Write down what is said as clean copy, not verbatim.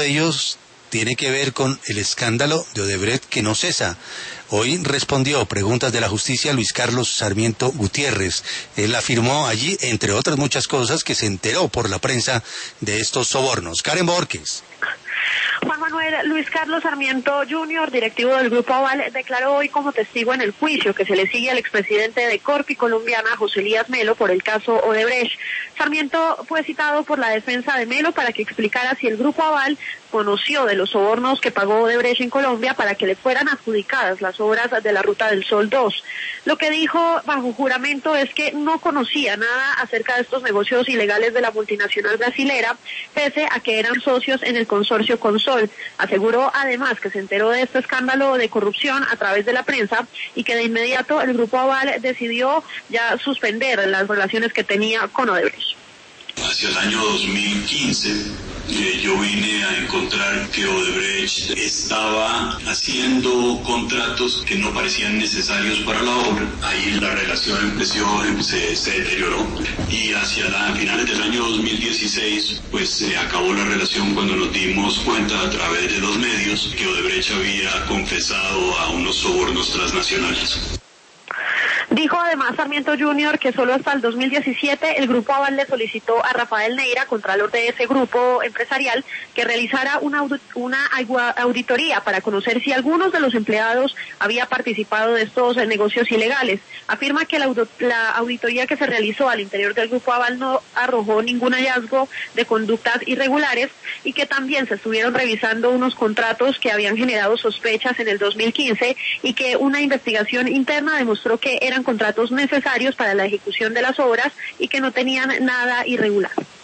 de ellos tiene que ver con el escándalo de Odebrecht que no cesa. Hoy respondió preguntas de la justicia Luis Carlos Sarmiento Gutiérrez. Él afirmó allí, entre otras muchas cosas, que se enteró por la prensa de estos sobornos. Karen Borges. Juan Manuel, Luis Carlos Sarmiento Jr., directivo del Grupo Aval, declaró hoy como testigo en el juicio que se le sigue al expresidente de Corpi Colombiana, José Elías Melo, por el caso Odebrecht. Sarmiento fue citado por la defensa de Melo para que explicara si el Grupo Aval conoció de los sobornos que pagó Odebrecht en Colombia para que le fueran adjudicadas las obras de la Ruta del Sol 2. Lo que dijo bajo juramento es que no conocía nada acerca de estos negocios ilegales de la multinacional brasilera, pese a que eran socios en el consorcio Consol. Aseguró además que se enteró de este escándalo de corrupción a través de la prensa y que de inmediato el Grupo Aval decidió ya suspender las relaciones que tenía con Odebrecht. Hacia el año 2015 yo vine a encontrar que Odebrecht estaba haciendo contratos que no parecían necesarios para la obra. Ahí la relación empezó, se deterioró y hacia finales del año 2016 pues se acabó la relación cuando nos dimos cuenta a través de los medios que Odebrecht había confesado a unos sobornos transnacionales. Dijo además Sarmiento Jr. que solo hasta el 2017 el Grupo Aval le solicitó a Rafael Neira, contralor de ese grupo empresarial, que realizara una auditoría para conocer si algunos de los empleados había participado de estos negocios ilegales. Afirma que la auditoría que se realizó al interior del Grupo Aval no arrojó ningún hallazgo de conductas irregulares y que también se estuvieron revisando unos contratos que habían generado sospechas en el 2015 y que una investigación interna demostró que eran contratos necesarios para la ejecución de las obras y que no tenían nada irregular.